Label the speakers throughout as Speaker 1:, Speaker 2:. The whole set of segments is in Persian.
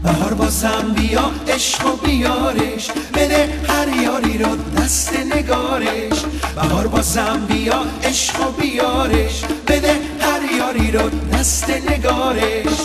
Speaker 1: بهار بازم بیا عشق و بیارش، بده هر یاری رو دست نگارش. بهار بازم بیا عشق و بیارش، بده هر یاری رو دست نگارش.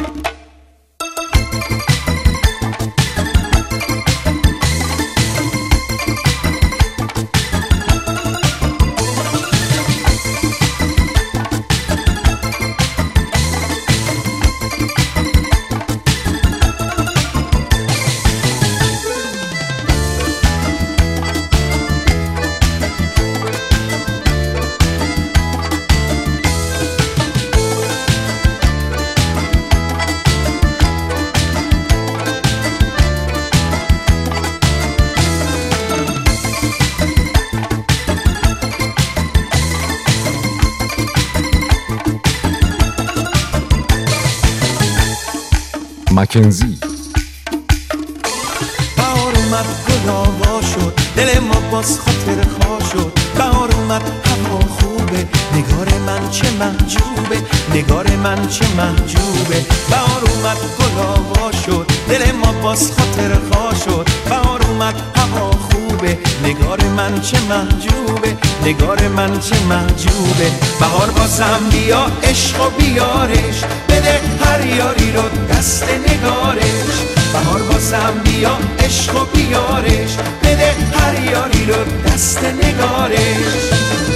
Speaker 2: مکنزی.
Speaker 1: بهار اومد گل آوا شد، دل ما باز خاطر خوا شد. بهار اومد هوا خوبه، نگار من چه محجوبه، نگار من چه محجوبه. بهار اومد گل آوا شد، دل ما باز خاطر خوا شد. بهار اومد هوا خوبه، نگار من چه محجوبه، نگار من چه محجوبه. بهار بازم بیا عشق و بیارش، بده هر یاری رو دست نگارش. بهار بازم بیا عشق و بیارش، بده هر یاری رو دست نگارش.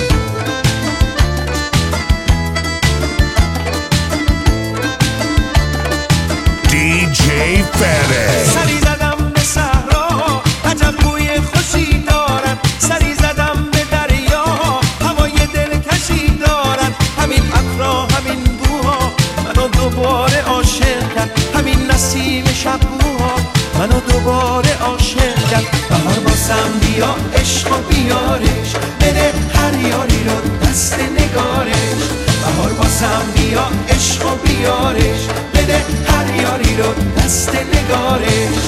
Speaker 3: DJ Fede.
Speaker 1: سری زدم به صحرا، عجب بوی خوشی دارد. سری زدم به دریا، هوای دلکشی دارد. همین عطرها همین بوها منو دوباره عاشق کرد. همین نسیم شبوها منو دوباره عاشق کرد. بهار بازم بیا عشق و بیارش، بده هر یاری رو دست نگارش. بهار بازم بیا عشق و بیارش، بده هر یاری رو دست نگارش.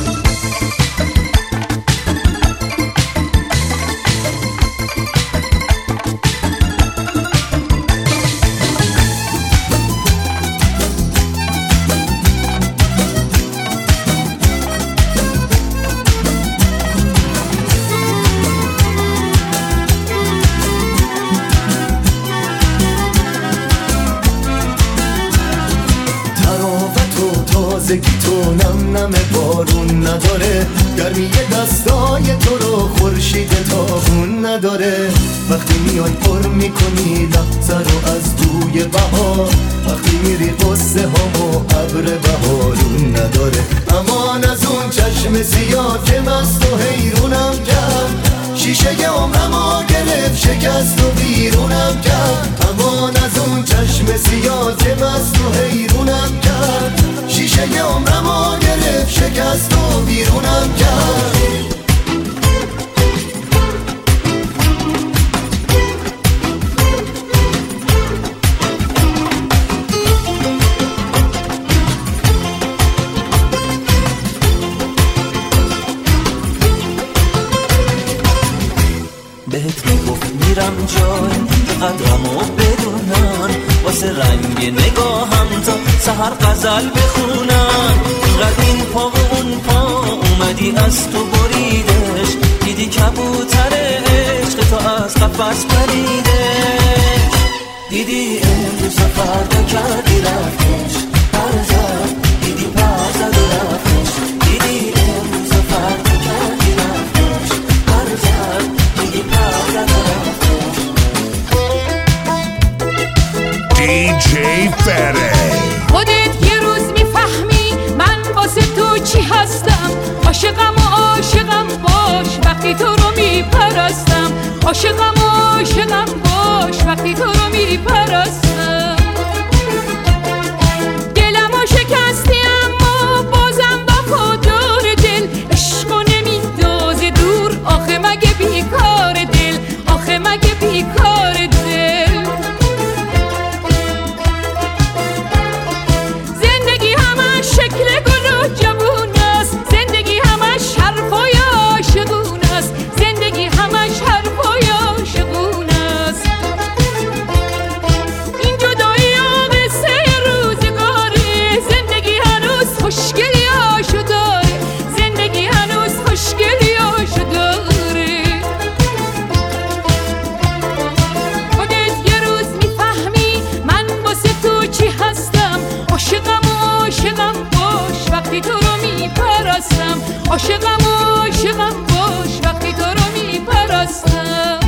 Speaker 4: تازگی تو نم نم بارون نداره، گرمی دستای تو رو خورشید تابون نداره. وقتی میای پر میکنی لحظه رو از توی بهار، وقتی میری قصه هامو ابر بهارون نداره. امان از اون چشم سیاه که مست و حیرونم کرد، شیشه عمرمو گرفت شکست و بیرونم کرد. امان از اون چشم سیاه که مست و حیرونم کرد، شیشه عمرمو گرفت شکست و بیرونم کرد.
Speaker 5: بهت میگفت میرم جای که قدرمو بدونن، واسه رنگ نگاهم تا سحر غزل بخونن. اینقدر این پا و اون پا اومدی از تو بریدش، دیدی کبوتر عشق تو از قفس پریدش. دیدی امروز فردا کردی رفتش، پرزد دیدی پرزد و رفتش. دیدی امروز فردا کردی رفتش، پرزد دیدی پرزد و رفتش.
Speaker 3: DJ Fede.
Speaker 6: خودت یه روز میفهمی من واسه تو چی هستم. عاشقم و عاشقم باش وقتی تو رو میپرستم. عاشقم و عاشقم باش وقتی تو رو میپرستم. دلمو شکستی اما بازم با خوددار دل، عشقو نمیدازه دور آخه مگه بیکار دل، آخه مگه بیکار دل. زندگی همش شکل گل و جوون است، زندگی همش حرفای عاشقون است، زندگی همش حرفای عاشقون است. اینجا میپرستم. عاشقم عاشقم باش وقتی تو رو میپرستم.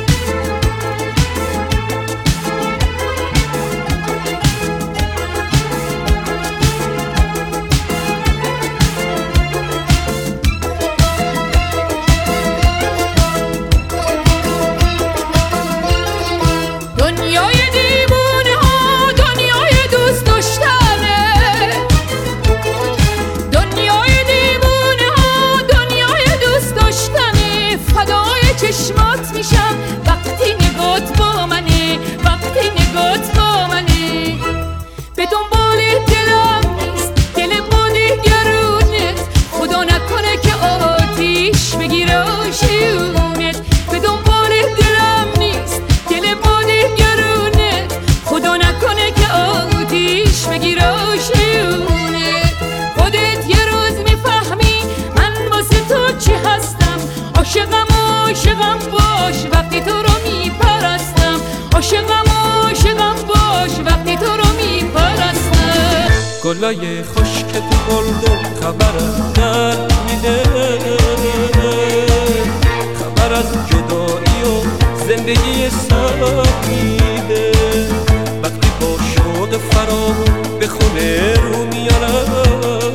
Speaker 6: وقتی نگات با منه وقتی نگات با منه. به دنبال دلم نیست دل ما نگرونت، خدا نکنه که آتیش بگیره عاشقونت. به دنبال دلم نیست دل ما نگرونت، خدا نکنه که آتیش بگیره عاشقونت. خودت یه روز میفهمی من واسه تو چی هستم. عاشقم عاشقم باش وقتی تو رو میپرستم. عاشقم عاشقم باش وقتی تو رو میپرستم.
Speaker 2: گلای خشک تو گلدون خبرم در میده، خبر از جدایی و زندگی سخیده. وقتی با شوق فراهم به خونه رو میارم،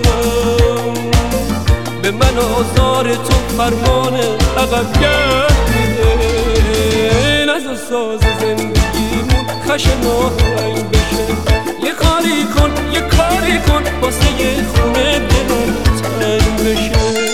Speaker 2: به من آزار تو فرمان عقب گرد میده. نزا ساز زندگیمون خشن آهنگ بشه. یه کاری کن یه کاری کن واسه یه خونه دلم تنگ بشه.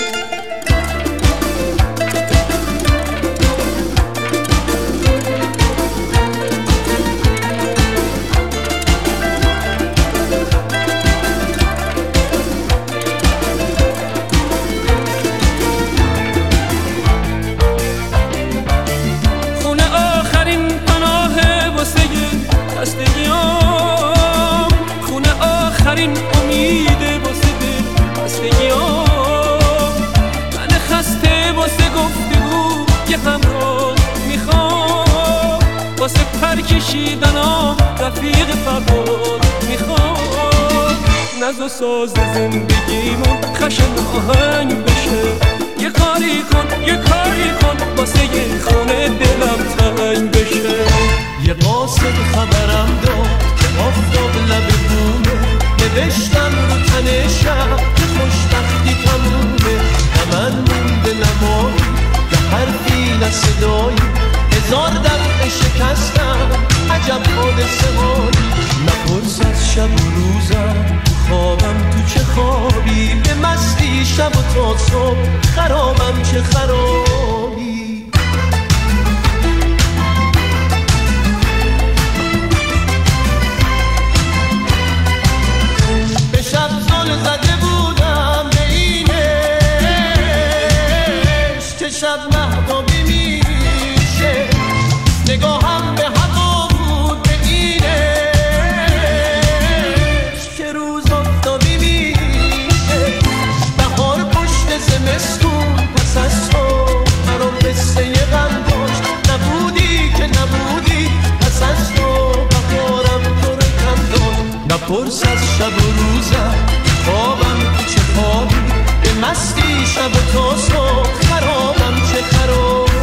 Speaker 2: واسه پر کشیدن رفیق فرباد میخوام. نزا ساز زندگیمون خشن آهنگ بشه. یه کاری کن یه کاری کن واسه یه خونه دلم تنگ بشه.
Speaker 1: یه قاصد خبرم داد که آفتاب لب بونه، نوشتم رو تن شب که خوشبختی تمومه. نه من مونده نمایی نه حرفی نه صدایی، هزار دفعه شکستم عجب حادثه هایی. نپرس از شب و روزم خوابم تو چه خوابی، به مستی شب و تا صبح خرابم چه خرابی. به شب زل زده بودم به اینش که شب مهتابی میشه. نگاهم به هوا بود به اینش که روز آفتابی میشه. بهار پشت زمستون پس از تو برام قصه غم داشت. نبودی که نبودی پس از تو بهارم تو رو کم داشت. نپرس از شب و روزم خوابم تو چه خوابی، به مستی شب و تا صبح خرابم چه خرابی.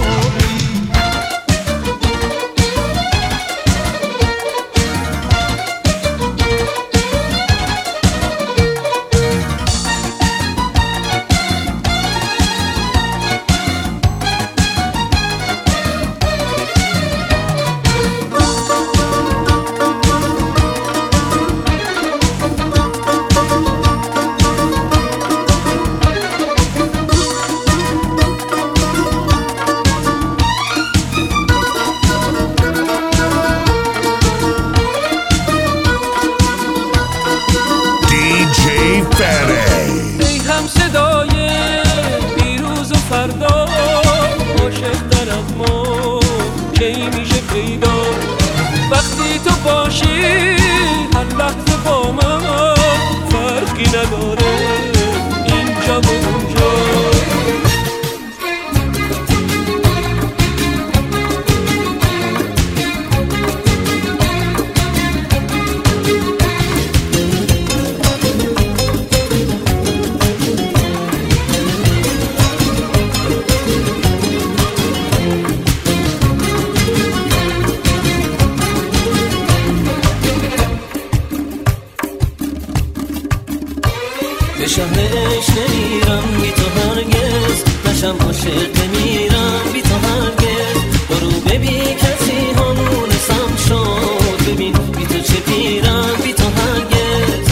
Speaker 5: به شهرش نمیرم بی تو هرگز، نشم عاشق نمیرم بی تو هرگز. برو ببین کسی همونسم شد، ببین بی تو چه پیرم بی تو هرگز.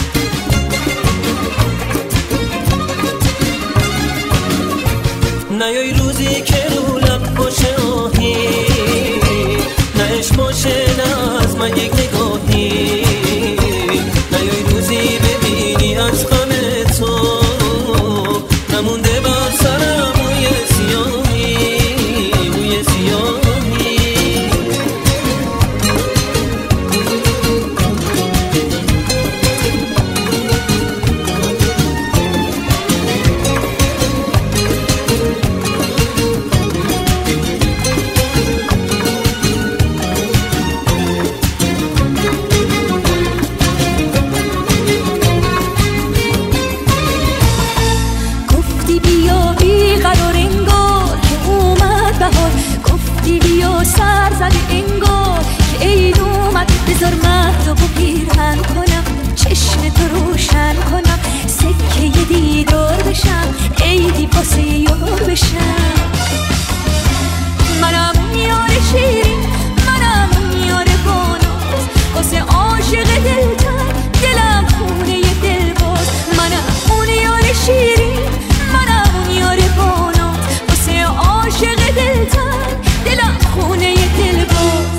Speaker 5: نیای روزی که رو لب باشه آهی، نه عشق باشه نه از من یک نگاهی. نیای روزی ببینی از غم تو نمونده بر سرم موی سیاهی، موی سیاهی.
Speaker 7: بذار مهدو پیرهن کنم، چشم تو روشن کنم، سکه دیدار بشم، عیدی واسه یار بشم. منم یار شیرین، منم یار باناز، واسه عاشق دلتر دلم خونه دلباز. منم اون یار شیرین، منم اون یار باناز، واسه عاشق دلتر دلم خونه دلباز.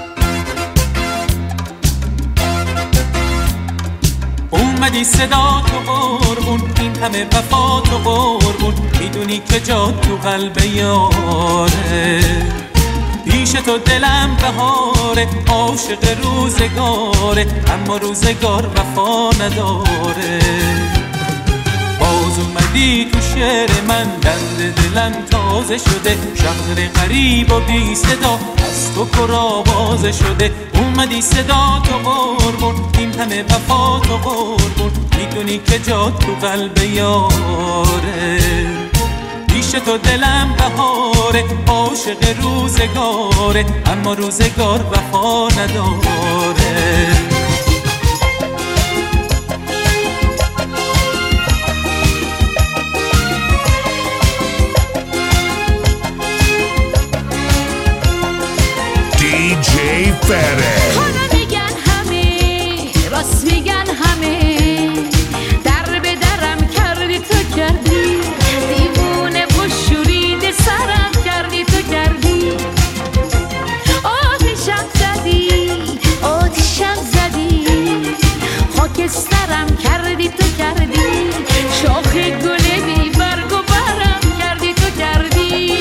Speaker 1: اومدی صدا تو قربون، این همه وفا تو قربون، میدونی که جا تو قلب یاره. پیش تو دلم بهاره، عاشق روزگاره، اما روزگار وفا نداره. باز اومدی تو شعر من، درد دلم تازه شده، شهر غریب و بی صدا از تو پر آوازه شده. اومدی صدا تو قربون، این همه وفا تو قربون، میدونی که جا تو قلب یاره. پیش تو دلم بهاره، عاشق روزگاره، اما روزگار وفا نداره.
Speaker 3: DJ Fede.
Speaker 6: حالا میگن همه، راست میگن همه، در به درم کردی تو کردی، دیوونه و شورید سرم کردی تو کردی. آتشم زدی، آتشم زدی، خاکسترم کردی تو کردی، شاخ گل بی برگ و برم کردی تو کردی.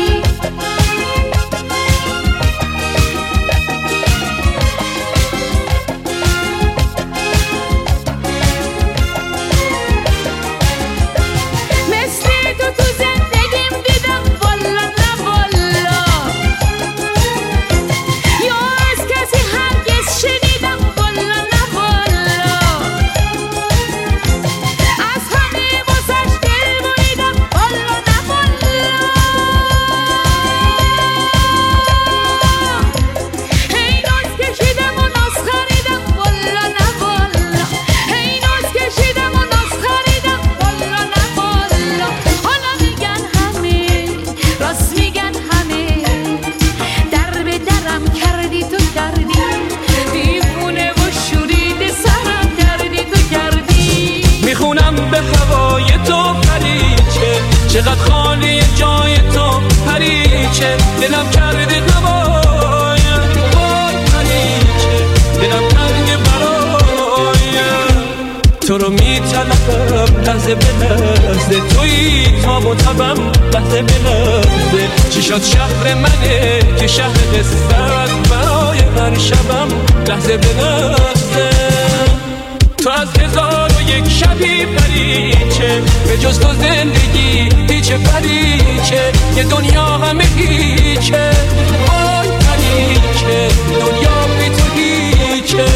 Speaker 2: چقدر خالی جای تو پریچه، دلم کردی قوایم وای پریچه، دلم کردی برایم. تو رو میطلبم لحظه به لحظه، توی تاب و تبم لحظه به لحظه. چی شد شهر منه که شهر قصت، برای هر شبم لحظه به لحظه. تو از 1001 شبی پریچه، به جز تو زندگی هیچه پریچه، یه دنیا همه هیچه وای پریچه، دنیا بی تو هیچه.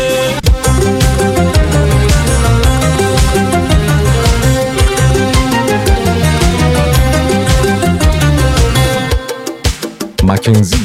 Speaker 8: مکنزی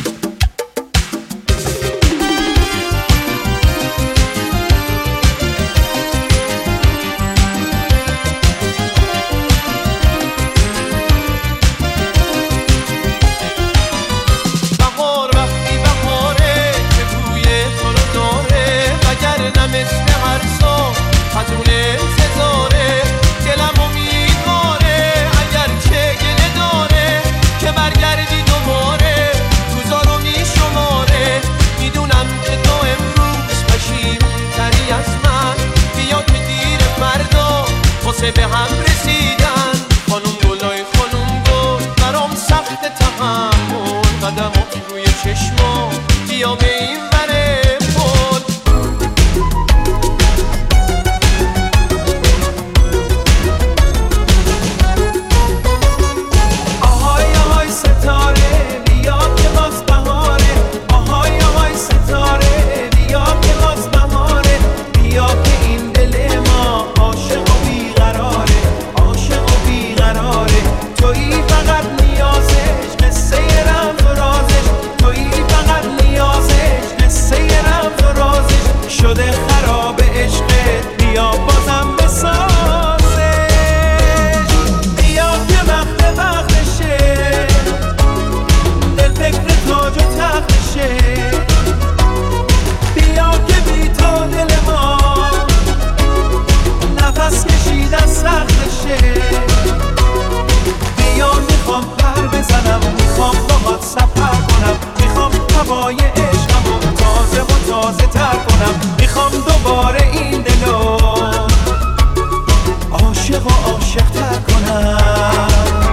Speaker 1: عاشق و عاشق تر کنم.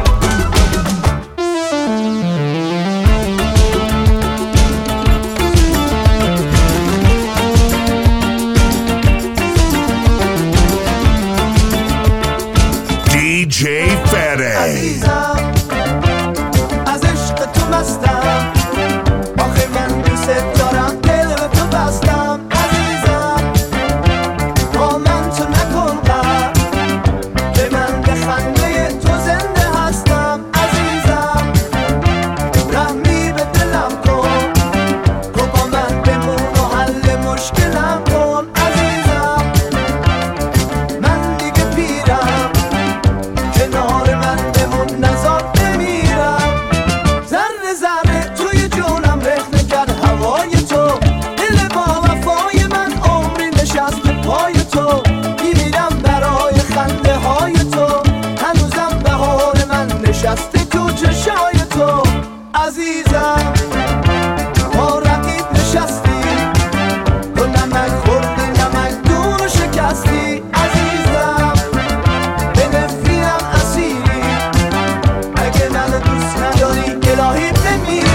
Speaker 3: DJ Fede.
Speaker 1: عزیزم از عشق تو مستم، آخه من دوست دارم، دل به تو بستم. عزیزم با من تو نکن غم، به من به خنده تو زنده هستم. عزیزم رحمی به دلم کن، تو با من بمون و حل مشکلم کن. عزیزم من دیگه پیرم، کنار من بمون نزار بمیرم. ذره ذره توی جونم رخنه کرد هوای تو، دل با وفای من عمری نشست پای تو. میمیرم برای خنده های تو، هنوزم بهار من نشسته تو چشای تو. عزیزم با رقیب نشستی، تو نمک خوردی نمک دون شکستی. عزیزم به نفرینم اسیری، اگه من دوست نداری الهی بمیری.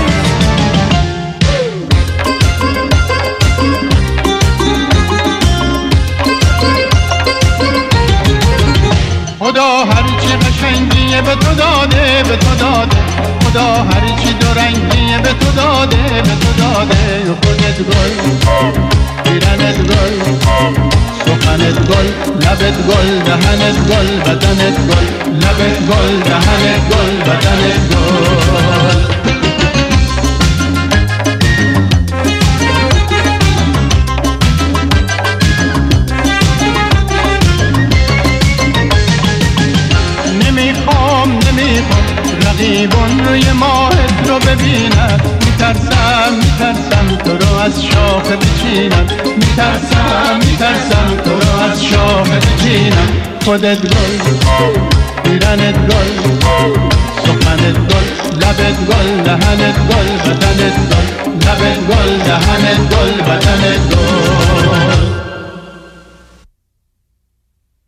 Speaker 8: خدا هرچی قشنگیه به تو داده، به تو داده. خدا هرچی دو رنگیه به تو داده، به تو داده. خودت گل، پیرنت گل، سخنت گل، لبت گل، دهنت گل، بدنت گل. لبت گل، دهنت گل، بدنت گل. نمیخوام رقیبان روی ماهت رو ببینن. میترسم تو رو از شاخه بچینم. میترسم تو رو از شاخه بچینم. خودت گل، پیرنت گل، سخنت گل، لبت گل، دهنت گل، بدنت گل. لبت گل، دهنت گل، بدنت گل.